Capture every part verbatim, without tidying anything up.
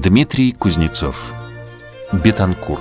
Дмитрий Кузнецов. Бетанкур.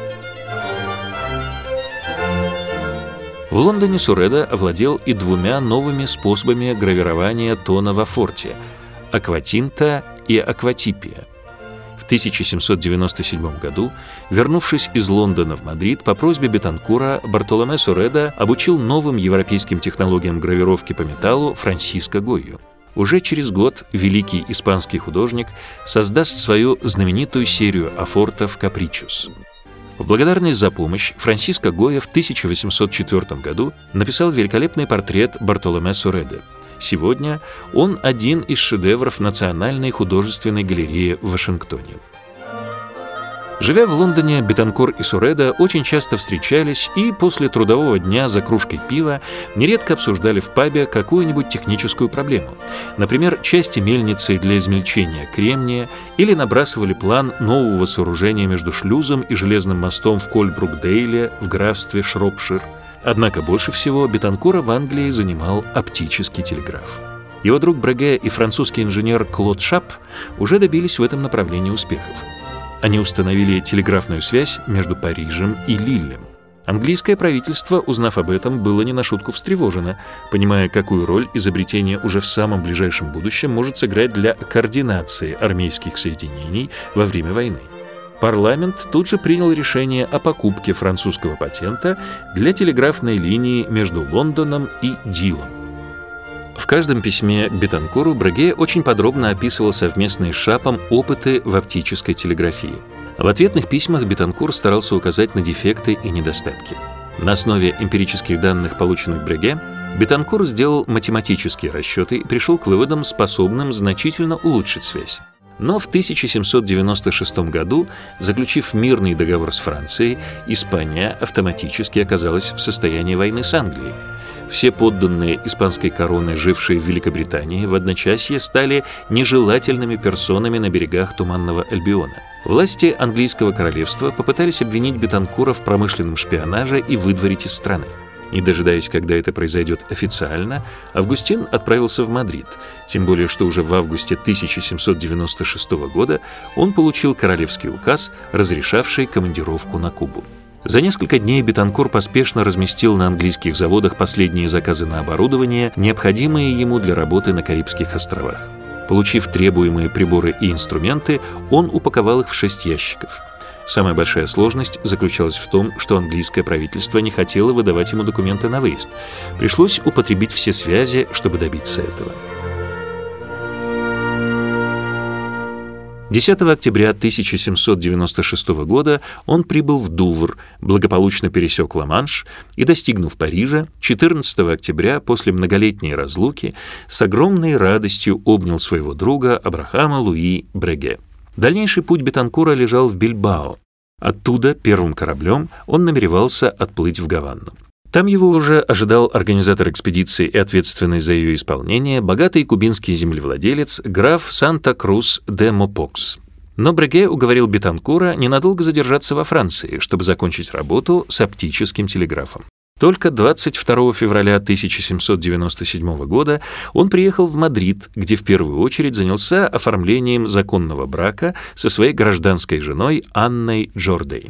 В Лондоне Суредо овладел и двумя новыми способами гравирования тона во форте – акватинта и акватипия. В тысяча семьсот девяносто седьмом году, вернувшись из Лондона в Мадрид, по просьбе Бетанкура Бартоломе Суредо обучил новым европейским технологиям гравировки по металлу Франсиско Гойю. Уже через год великий испанский художник создаст свою знаменитую серию афортов «Капричос». В благодарность за помощь Франсиско Гойя в тысяча восемьсот четвёртом году написал великолепный портрет Бартоломе Суредо. Сегодня он один из шедевров Национальной художественной галереи в Вашингтоне. Живя в Лондоне, Бетанкур и Суредо очень часто встречались и после трудового дня за кружкой пива нередко обсуждали в пабе какую-нибудь техническую проблему. Например, части мельницы для измельчения кремния, или набрасывали план нового сооружения между шлюзом и железным мостом в Кольбрук-Дейле в графстве Шропшир. Однако больше всего Бетанкура в Англии занимал оптический телеграф. Его друг Бреге и французский инженер Клод Шап уже добились в этом направлении успехов. Они установили телеграфную связь между Парижем и Лиллем. Английское правительство, узнав об этом, было не на шутку встревожено, понимая, какую роль изобретение уже в самом ближайшем будущем может сыграть для координации армейских соединений во время войны. Парламент тут же принял решение о покупке французского патента для телеграфной линии между Лондоном и Дилом. В каждом письме к Бетанкуру Бреге очень подробно описывал совместные с Шапом опыты в оптической телеграфии. В ответных письмах Бетанкур старался указать на дефекты и недостатки. На основе эмпирических данных, полученных Бреге, Бетанкур сделал математические расчеты и пришел к выводам, способным значительно улучшить связь. Но в тысяча семьсот девяносто шестом году, заключив мирный договор с Францией, Испания автоматически оказалась в состоянии войны с Англией. Все подданные испанской короны, жившие в Великобритании, в одночасье стали нежелательными персонами на берегах Туманного Альбиона. Власти английского королевства попытались обвинить Бетанкура в промышленном шпионаже и выдворить из страны. Не дожидаясь, когда это произойдет официально, Августин отправился в Мадрид, тем более что уже в августе тысяча семьсот девяносто шестого года он получил королевский указ, разрешавший командировку на Кубу. За несколько дней Бетанкур поспешно разместил на английских заводах последние заказы на оборудование, необходимые ему для работы на Карибских островах. Получив требуемые приборы и инструменты, он упаковал их в шесть ящиков. Самая большая сложность заключалась в том, что английское правительство не хотело выдавать ему документы на выезд. Пришлось употребить все связи, чтобы добиться этого. десятого октября тысяча семьсот девяносто шестого года он прибыл в Дувр, благополучно пересек Ла-Манш и, достигнув Парижа, четырнадцатого октября после многолетней разлуки с огромной радостью обнял своего друга Абрахама Луи Бреге. Дальнейший путь Бетанкура лежал в Бильбао. Оттуда первым кораблем он намеревался отплыть в Гавану. Там его уже ожидал организатор экспедиции и ответственный за ее исполнение, богатый кубинский землевладелец граф Санта-Крус де Мопокс. Но Бреге уговорил Бетанкура ненадолго задержаться во Франции, чтобы закончить работу с оптическим телеграфом. Только двадцать второго февраля тысяча семьсот девяносто седьмого года он приехал в Мадрид, где в первую очередь занялся оформлением законного брака со своей гражданской женой Анной Джордейн.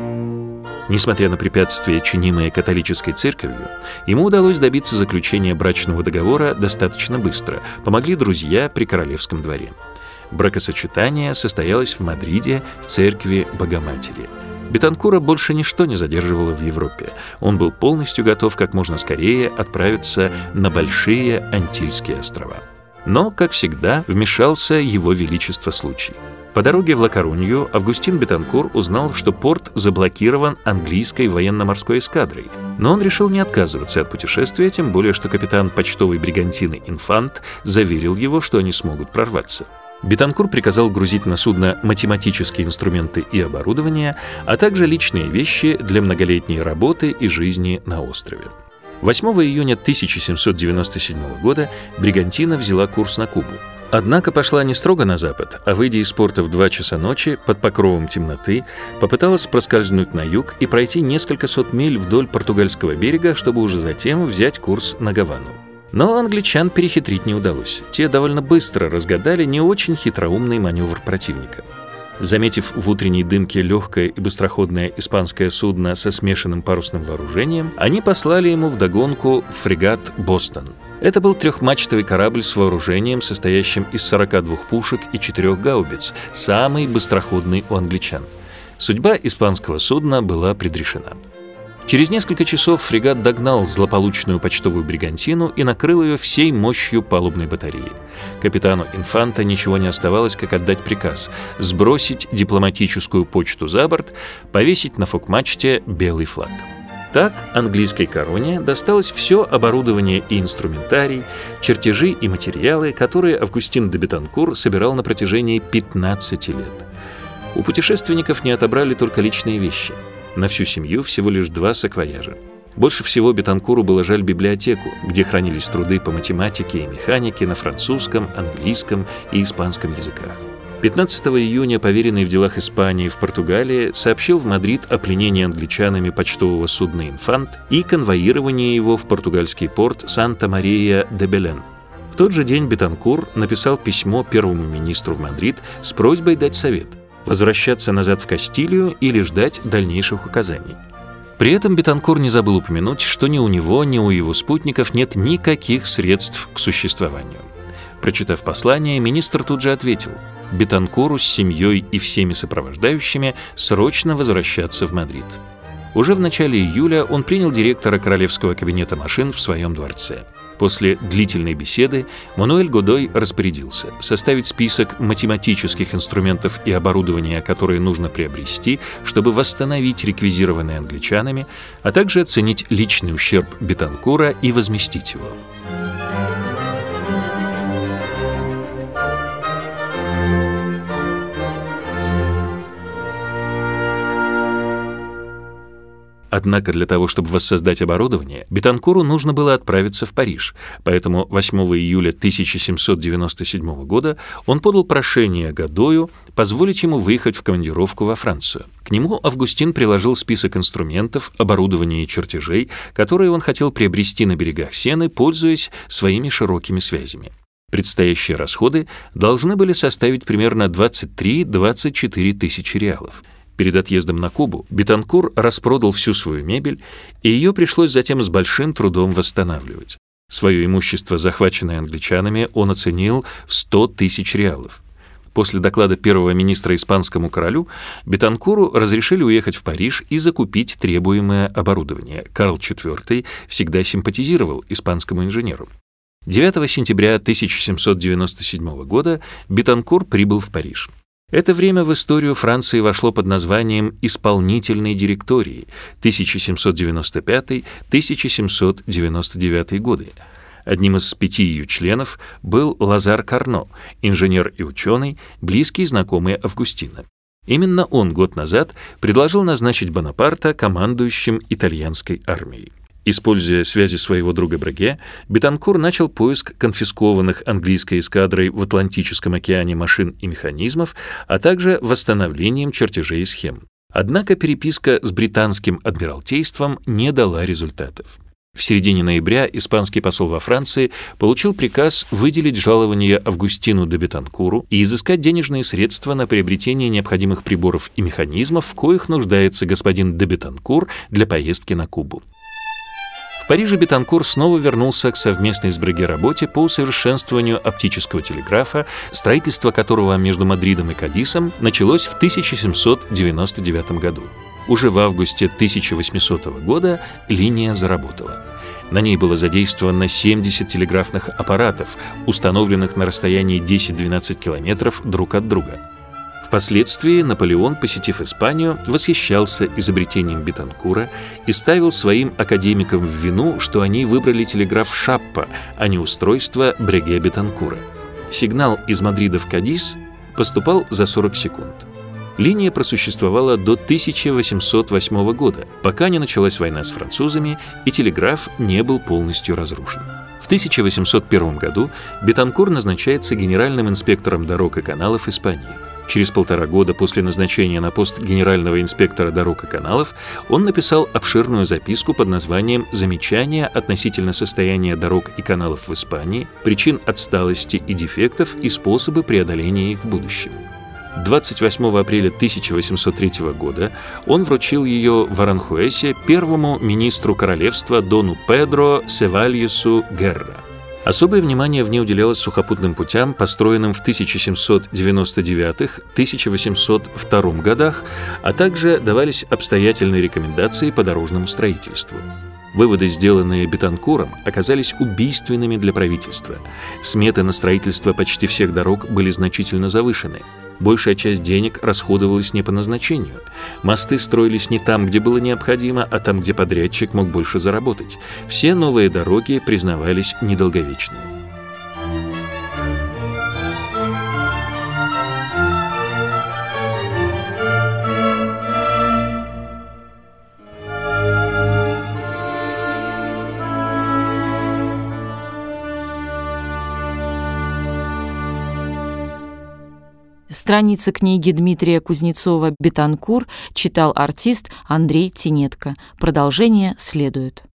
Несмотря на препятствия, чинимые католической церковью, ему удалось добиться заключения брачного договора достаточно быстро, помогли друзья при королевском дворе. Бракосочетание состоялось в Мадриде в церкви Богоматери. Бетанкура больше ничто не задерживало в Европе. Он был полностью готов как можно скорее отправиться на Большие Антильские острова. Но, как всегда, вмешался его величество случай. По дороге в Ла-Корунью Августин Бетанкур узнал, что порт заблокирован английской военно-морской эскадрой. Но он решил не отказываться от путешествия, тем более что капитан почтовой бригантины «Инфант» заверил его, что они смогут прорваться. Бетанкур приказал грузить на судно математические инструменты и оборудование, а также личные вещи для многолетней работы и жизни на острове. восьмого июня тысяча семьсот девяносто седьмого года бригантина взяла курс на Кубу. Однако пошла не строго на запад, а, выйдя из порта в два часа ночи, под покровом темноты, попыталась проскользнуть на юг и пройти несколько сот миль вдоль португальского берега, чтобы уже затем взять курс на Гавану. Но англичан перехитрить не удалось. Те довольно быстро разгадали не очень хитроумный маневр противника. Заметив в утренней дымке легкое и быстроходное испанское судно со смешанным парусным вооружением, они послали ему вдогонку фрегат «Бостон». Это был трехмачтовый корабль с вооружением, состоящим из сорока двух пушек и четырех гаубиц, самый быстроходный у англичан. Судьба испанского судна была предрешена. Через несколько часов фрегат догнал злополучную почтовую бригантину и накрыл ее всей мощью палубной батареи. Капитану Инфанто ничего не оставалось, как отдать приказ — сбросить дипломатическую почту за борт, повесить на фок-мачте белый флаг. Так английской короне досталось все оборудование и инструментарий, чертежи и материалы, которые Августин де Бетанкур собирал на протяжении пятнадцати лет. У путешественников не отобрали только личные вещи. На всю семью всего лишь два саквояжа. Больше всего Бетанкуру было жаль библиотеку, где хранились труды по математике и механике на французском, английском и испанском языках. пятнадцатого июня поверенный в делах Испании в Португалии сообщил в Мадрид о пленении англичанами почтового судна «Инфант» и конвоировании его в португальский порт Санта-Мария-де-Белен. В тот же день Бетанкур написал письмо первому министру в Мадрид с просьбой дать совет – возвращаться назад в Кастилию или ждать дальнейших указаний. При этом Бетанкур не забыл упомянуть, что ни у него, ни у его спутников нет никаких средств к существованию. Прочитав послание, министр тут же ответил: Бетанкуру с семьей и всеми сопровождающими срочно возвращаться в Мадрид. Уже в начале июля он принял директора Королевского кабинета машин в своем дворце. После длительной беседы Мануэль Годой распорядился составить список математических инструментов и оборудования, которые нужно приобрести, чтобы восстановить реквизированные англичанами, а также оценить личный ущерб Бетанкура и возместить его. Однако для того, чтобы воссоздать оборудование, Бетанкуру нужно было отправиться в Париж, поэтому восьмого июля тысяча семьсот девяносто седьмого года он подал прошение Годою позволить ему выехать в командировку во Францию. К нему Августин приложил список инструментов, оборудования и чертежей, которые он хотел приобрести на берегах Сены, пользуясь своими широкими связями. Предстоящие расходы должны были составить примерно двадцать три — двадцать четыре тысячи реалов. Перед отъездом на Кубу Бетанкур распродал всю свою мебель, и ее пришлось затем с большим трудом восстанавливать. Свое имущество, захваченное англичанами, он оценил в сто тысяч реалов. После доклада первого министра испанскому королю Бетанкуру разрешили уехать в Париж и закупить требуемое оборудование. Карл четвёртый всегда симпатизировал испанскому инженеру. девятого сентября тысяча семьсот девяносто седьмого года Бетанкур прибыл в Париж. Это время в историю Франции вошло под названием «Исполнительной директории» тысяча семьсот девяносто пятый — тысяча семьсот девяносто девятый годы. Одним из пяти ее членов был Лазар Карно, инженер и ученый, близкий знакомый Августина. Именно он год назад предложил назначить Бонапарта командующим итальянской армией. Используя связи своего друга Бреге, Бетанкур начал поиск конфискованных английской эскадрой в Атлантическом океане машин и механизмов, а также восстановлением чертежей и схем. Однако переписка с британским адмиралтейством не дала результатов. В середине ноября испанский посол во Франции получил приказ выделить жалование Августину де Бетанкуру и изыскать денежные средства на приобретение необходимых приборов и механизмов, в коих нуждается господин де Бетанкур для поездки на Кубу. В Париже Бетанкур снова вернулся к совместной с Бреге работе по усовершенствованию оптического телеграфа, строительство которого между Мадридом и Кадисом началось в тысяча семьсот девяносто девятом году. Уже в августе тысяча восьмисотого года линия заработала. На ней было задействовано семьдесят телеграфных аппаратов, установленных на расстоянии десять-двенадцать километров друг от друга. Впоследствии Наполеон, посетив Испанию, восхищался изобретением Бетанкура и ставил своим академикам в вину, что они выбрали телеграф Шаппа, а не устройство Бреге Бетанкура. Сигнал из Мадрида в Кадис поступал за сорок секунд. Линия просуществовала до тысяча восемьсот восьмого года, пока не началась война с французами и телеграф не был полностью разрушен. В тысяча восемьсот первом году Бетанкур назначается генеральным инспектором дорог и каналов Испании. Через полтора года после назначения на пост генерального инспектора дорог и каналов он написал обширную записку под названием «Замечания относительно состояния дорог и каналов в Испании, причин отсталости и дефектов и способы преодоления их в будущем». двадцать восьмого апреля тысяча восемьсот третьего года он вручил ее в Аранхуэсе первому министру королевства дону Педро Севальесу Герра. Особое внимание в ней уделялось сухопутным путям, построенным в тысяча семьсот девяносто девятом — тысяча восемьсот втором годах, а также давались обстоятельные рекомендации по дорожному строительству. Выводы, сделанные Бетанкуром, оказались убийственными для правительства. Сметы на строительство почти всех дорог были значительно завышены. Большая часть денег расходовалась не по назначению. Мосты строились не там, где было необходимо, а там, где подрядчик мог больше заработать. Все новые дороги признавались недолговечными. Страницы книги Дмитрия Кузнецова «Бетанкур» читал артист Андрей Тинетко. Продолжение следует.